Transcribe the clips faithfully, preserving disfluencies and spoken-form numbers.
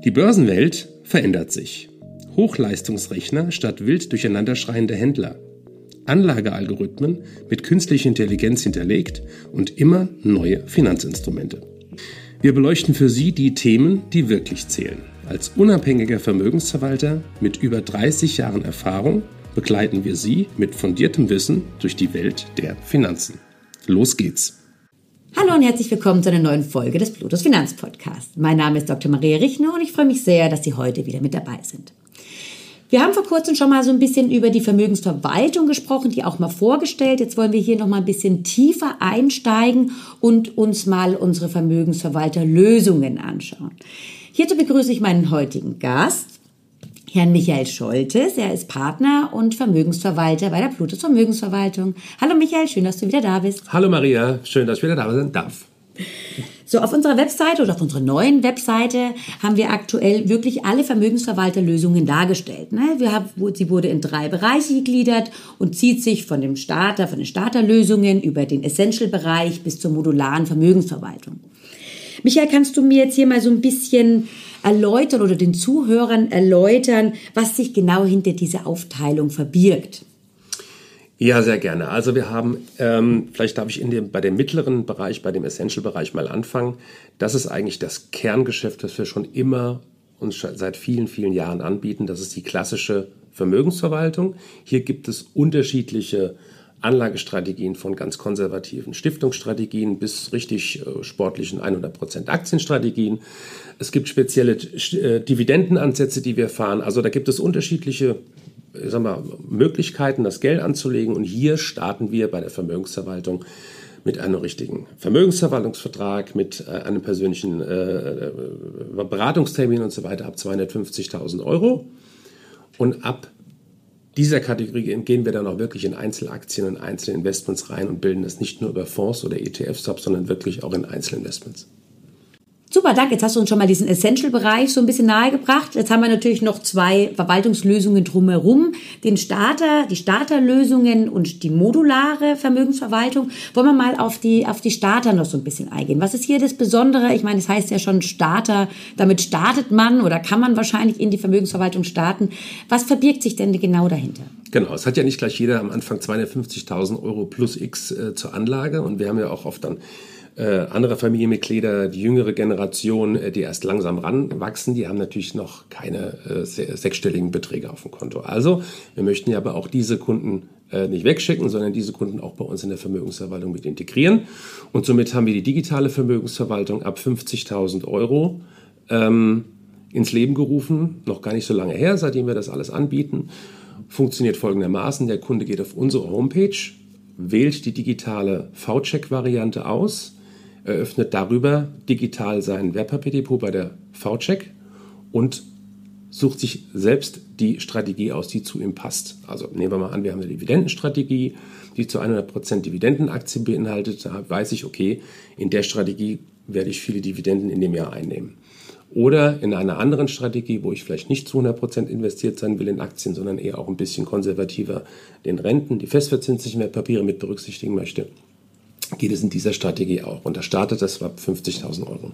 Die Börsenwelt verändert sich. Hochleistungsrechner statt wild durcheinanderschreiende Händler. Anlagealgorithmen mit künstlicher Intelligenz hinterlegt und immer neue Finanzinstrumente. Wir beleuchten für Sie die Themen, die wirklich zählen. Als unabhängiger Vermögensverwalter mit über dreißig Jahren Erfahrung begleiten wir Sie mit fundiertem Wissen durch die Welt der Finanzen. Los geht's! Hallo und herzlich willkommen zu einer neuen Folge des Plutos Finanzpodcasts. Mein Name ist Doktor Maria Richner und ich freue mich sehr, dass Sie heute wieder mit dabei sind. Wir haben vor kurzem schon mal so ein bisschen über die Vermögensverwaltung gesprochen, die auch mal vorgestellt. Jetzt wollen wir hier noch mal ein bisschen tiefer einsteigen und uns mal unsere Vermögensverwalterlösungen anschauen. Hierzu begrüße ich meinen heutigen Gast, Herrn Michael Scholtes. Er ist Partner und Vermögensverwalter bei der Plutos Vermögensverwaltung. Hallo Michael, schön, dass du wieder da bist. Hallo Maria, schön, dass ich wieder da sein darf. So, auf unserer Webseite oder auf unserer neuen Webseite haben wir aktuell wirklich alle Vermögensverwalterlösungen dargestellt. Ne? Wir haben, sie wurde in drei Bereiche gegliedert und zieht sich von dem Starter, von den Starterlösungen über den Essential-Bereich bis zur modularen Vermögensverwaltung. Michael, kannst du mir jetzt hier mal so ein bisschen erläutern oder den Zuhörern erläutern, was sich genau hinter dieser Aufteilung verbirgt? Ja, sehr gerne. Also wir haben, ähm, vielleicht darf ich in dem, bei dem mittleren Bereich, bei dem Essential-Bereich mal anfangen. Das ist eigentlich das Kerngeschäft, das wir schon immer und seit vielen, vielen Jahren anbieten. Das ist die klassische Vermögensverwaltung. Hier gibt es unterschiedliche Anlagestrategien von ganz konservativen Stiftungsstrategien bis richtig äh, sportlichen hundert Prozent Aktienstrategien. Es gibt spezielle äh, Dividendenansätze, die wir fahren. Also da gibt es unterschiedliche ich sag mal, Möglichkeiten, das Geld anzulegen. Und hier starten wir bei der Vermögensverwaltung mit einem richtigen Vermögensverwaltungsvertrag, mit äh, einem persönlichen äh, Beratungstermin und so weiter ab zweihundertfünfzigtausend Euro. Und ab dieser Kategorie gehen wir dann auch wirklich in Einzelaktien und Einzelinvestments rein und bilden das nicht nur über Fonds oder E T Fs ab, sondern wirklich auch in Einzelinvestments. Super, danke. Jetzt hast du uns schon mal diesen Essential-Bereich so ein bisschen nahegebracht. Jetzt haben wir natürlich noch zwei Verwaltungslösungen drumherum. Den Starter, die Starterlösungen und die modulare Vermögensverwaltung. Wollen wir mal auf die, auf die Starter noch so ein bisschen eingehen. Was ist hier das Besondere? Ich meine, es heißt ja schon Starter. Damit startet man oder kann man wahrscheinlich in die Vermögensverwaltung starten. Was verbirgt sich denn genau dahinter? Genau, es hat ja nicht gleich jeder am Anfang zweihundertfünfzigtausend Euro plus X äh, zur Anlage. Und wir haben ja auch oft dann Äh, andere Familienmitglieder, die jüngere Generation, äh, die erst langsam ranwachsen, die haben natürlich noch keine äh, se- sechsstelligen Beträge auf dem Konto. Also wir möchten ja aber auch diese Kunden äh, nicht wegschicken, sondern diese Kunden auch bei uns in der Vermögensverwaltung mit integrieren. Und somit haben wir die digitale Vermögensverwaltung ab fünfzigtausend Euro ähm, ins Leben gerufen. Noch gar nicht so lange her, seitdem wir das alles anbieten. Funktioniert folgendermaßen. Der Kunde geht auf unsere Homepage, wählt die digitale V-Check-Variante aus, eröffnet darüber digital sein Wertpapierdepot bei der V-Check und sucht sich selbst die Strategie aus, die zu ihm passt. Also nehmen wir mal an, wir haben eine Dividendenstrategie, die zu hundert Prozent Dividendenaktien beinhaltet. Da weiß ich, okay, in der Strategie werde ich viele Dividenden in dem Jahr einnehmen. Oder in einer anderen Strategie, wo ich vielleicht nicht zu hundert Prozent investiert sein will in Aktien, sondern eher auch ein bisschen konservativer den Renten, die festverzinslichen Wertpapiere mit berücksichtigen möchte, geht es in dieser Strategie auch. Und da startet das ab fünfzigtausend Euro.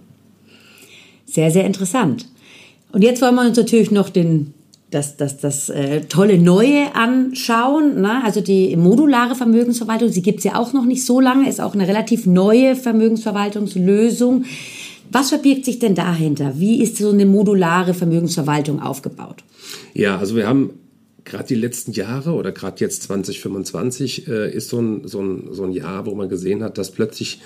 Sehr, sehr interessant. Und jetzt wollen wir uns natürlich noch den, das, das, das äh, tolle Neue anschauen. Ne? Also die modulare Vermögensverwaltung, sie gibt es ja auch noch nicht so lange, ist auch eine relativ neue Vermögensverwaltungslösung. Was verbirgt sich denn dahinter? Wie ist so eine modulare Vermögensverwaltung aufgebaut? Ja, also wir haben gerade die letzten Jahre oder gerade jetzt zwanzig fünfundzwanzig äh, ist so ein, so, ein, so ein Jahr, wo man gesehen hat, dass plötzlich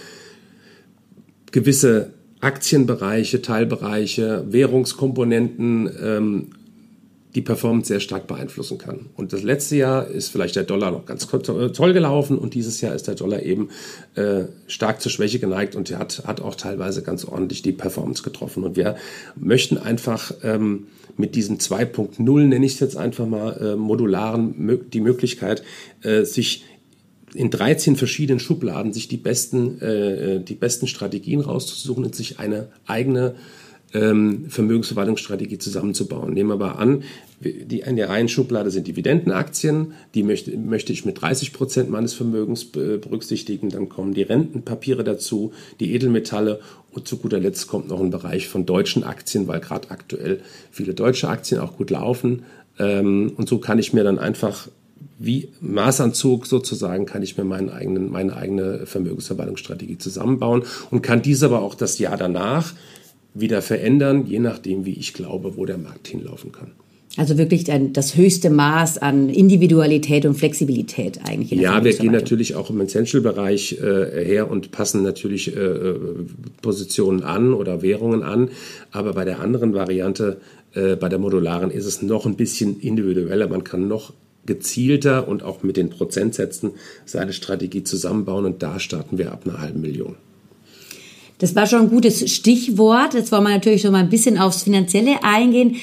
gewisse Aktienbereiche, Teilbereiche, Währungskomponenten ähm, die Performance sehr stark beeinflussen kann. Und das letzte Jahr ist vielleicht der Dollar noch ganz toll gelaufen und dieses Jahr ist der Dollar eben äh, stark zur Schwäche geneigt und der hat, hat auch teilweise ganz ordentlich die Performance getroffen. Und wir möchten einfach ähm, mit diesem zwei Punkt null, nenne ich es jetzt einfach mal, äh, modularen, die Möglichkeit, äh, sich in dreizehn verschiedenen Schubladen sich die besten, äh, die besten Strategien rauszusuchen und sich eine eigene ähm, Vermögensverwaltungsstrategie zusammenzubauen. Nehmen wir mal an, die, in der einen Schublade sind Dividendenaktien, die möchte, möchte ich mit dreißig Prozent meines Vermögens berücksichtigen. Dann kommen die Rentenpapiere dazu, die Edelmetalle und zu guter Letzt kommt noch ein Bereich von deutschen Aktien, weil gerade aktuell viele deutsche Aktien auch gut laufen. Ähm, und so kann ich mir dann einfach wie Maßanzug sozusagen kann ich mir meinen eigenen, meine eigene Vermögensverwaltungsstrategie zusammenbauen und kann diese aber auch das Jahr danach wieder verändern, je nachdem, wie ich glaube, wo der Markt hinlaufen kann. Also wirklich ein, das höchste Maß an Individualität und Flexibilität eigentlich. In der Ja, wir gehen natürlich auch im Essential-Bereich äh, her und passen natürlich äh, Positionen an oder Währungen an. Aber bei der anderen Variante, äh, bei der modularen, ist es noch ein bisschen individueller. Man kann noch gezielter und auch mit den Prozentsätzen seine Strategie zusammenbauen. Und da starten wir ab einer halben Million. Das war schon ein gutes Stichwort. Jetzt wollen wir natürlich schon mal ein bisschen aufs Finanzielle eingehen.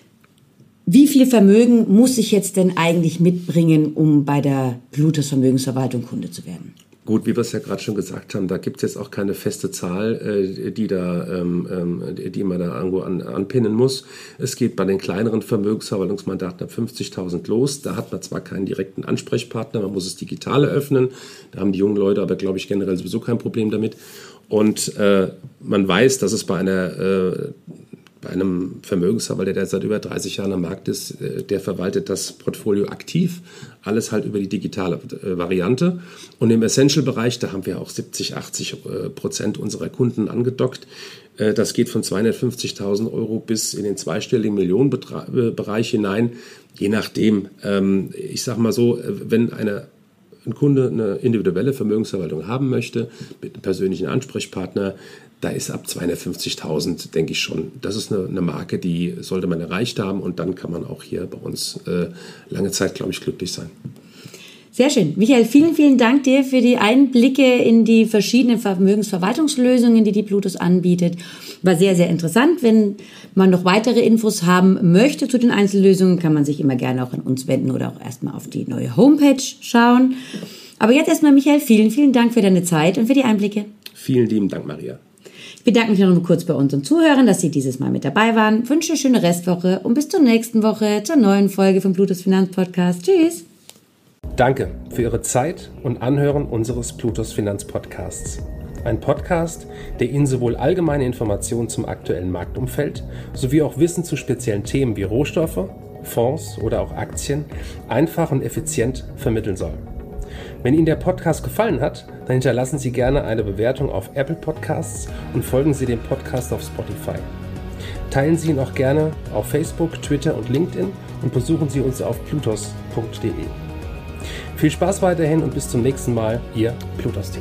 Wie viel Vermögen muss ich jetzt denn eigentlich mitbringen, um bei der Plutos Vermögensverwaltung Kunde zu werden? Gut, wie wir es ja gerade schon gesagt haben, da gibt es jetzt auch keine feste Zahl, die, da, ähm, die man da irgendwo an, anpinnen muss. Es geht bei den kleineren Vermögensverwaltungsmandaten ab fünfzigtausend los. Da hat man zwar keinen direkten Ansprechpartner, man muss es digital eröffnen. Da haben die jungen Leute aber, glaube ich, generell sowieso kein Problem damit. Und äh, man weiß, dass es bei einer äh, bei einem Vermögensverwalter, der seit über dreißig Jahren am Markt ist, der verwaltet das Portfolio aktiv, alles halt über die digitale Variante. Und im Essential-Bereich, da haben wir auch siebzig, achtzig Prozent unserer Kunden angedockt. Das geht von zweihundertfünfzigtausend Euro bis in den zweistelligen Millionenbereich hinein, je nachdem. Ich sage mal so, wenn eine ein Kunde eine individuelle Vermögensverwaltung haben möchte, mit einem persönlichen Ansprechpartner, da ist ab zweihundertfünfzigtausend, denke ich schon, das ist eine, eine Marke, die sollte man erreicht haben und dann kann man auch hier bei uns äh, lange Zeit, glaube ich, glücklich sein. Sehr schön. Michael, vielen, vielen Dank dir für die Einblicke in die verschiedenen Vermögensverwaltungslösungen, die die Plutos anbietet. War sehr, sehr interessant. Wenn man noch weitere Infos haben möchte zu den Einzellösungen, kann man sich immer gerne auch an uns wenden oder auch erstmal auf die neue Homepage schauen. Aber jetzt erstmal, Michael, vielen, vielen Dank für deine Zeit und für die Einblicke. Vielen lieben Dank, Maria. Ich bedanke mich noch mal kurz bei unseren Zuhörern, dass Sie dieses Mal mit dabei waren. Ich wünsche eine schöne Restwoche und bis zur nächsten Woche zur neuen Folge vom Plutos Finanzpodcast. Tschüss. Danke für Ihre Zeit und Anhören unseres Plutos Finanzpodcasts. Ein Podcast, der Ihnen sowohl allgemeine Informationen zum aktuellen Marktumfeld sowie auch Wissen zu speziellen Themen wie Rohstoffe, Fonds oder auch Aktien einfach und effizient vermitteln soll. Wenn Ihnen der Podcast gefallen hat, dann hinterlassen Sie gerne eine Bewertung auf Apple Podcasts und folgen Sie dem Podcast auf Spotify. Teilen Sie ihn auch gerne auf Facebook, Twitter und LinkedIn und besuchen Sie uns auf plutos punkt de. Viel Spaß weiterhin und bis zum nächsten Mal, Ihr Plutos-Team.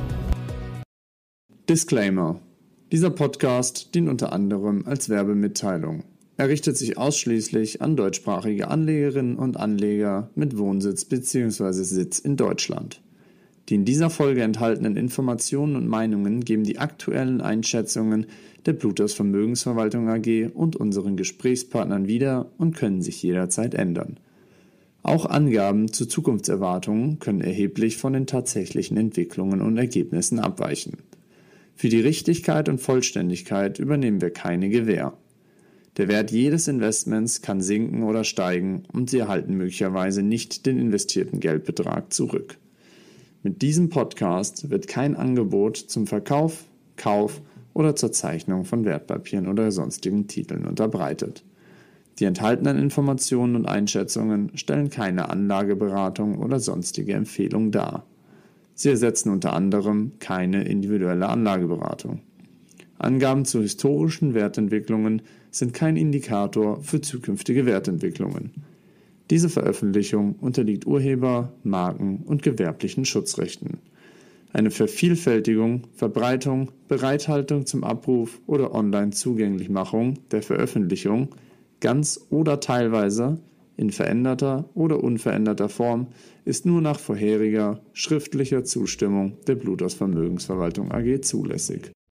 Disclaimer: Dieser Podcast dient unter anderem als Werbemitteilung. Er richtet sich ausschließlich an deutschsprachige Anlegerinnen und Anleger mit Wohnsitz bzw. Sitz in Deutschland. Die in dieser Folge enthaltenen Informationen und Meinungen geben die aktuellen Einschätzungen der Plutos Vermögensverwaltung A G und unseren Gesprächspartnern wieder und können sich jederzeit ändern. Auch Angaben zu Zukunftserwartungen können erheblich von den tatsächlichen Entwicklungen und Ergebnissen abweichen. Für die Richtigkeit und Vollständigkeit übernehmen wir keine Gewähr. Der Wert jedes Investments kann sinken oder steigen und Sie erhalten möglicherweise nicht den investierten Geldbetrag zurück. Mit diesem Podcast wird kein Angebot zum Verkauf, Kauf oder zur Zeichnung von Wertpapieren oder sonstigen Titeln unterbreitet. Die enthaltenen Informationen und Einschätzungen stellen keine Anlageberatung oder sonstige Empfehlung dar. Sie ersetzen unter anderem keine individuelle Anlageberatung. Angaben zu historischen Wertentwicklungen sind kein Indikator für zukünftige Wertentwicklungen. Diese Veröffentlichung unterliegt Urheber-, Marken- und gewerblichen Schutzrechten. Eine Vervielfältigung, Verbreitung, Bereithaltung zum Abruf oder Online-Zugänglichmachung der Veröffentlichung, ganz oder teilweise, in veränderter oder unveränderter Form, ist nur nach vorheriger schriftlicher Zustimmung der Plutos Vermögensverwaltung A G zulässig.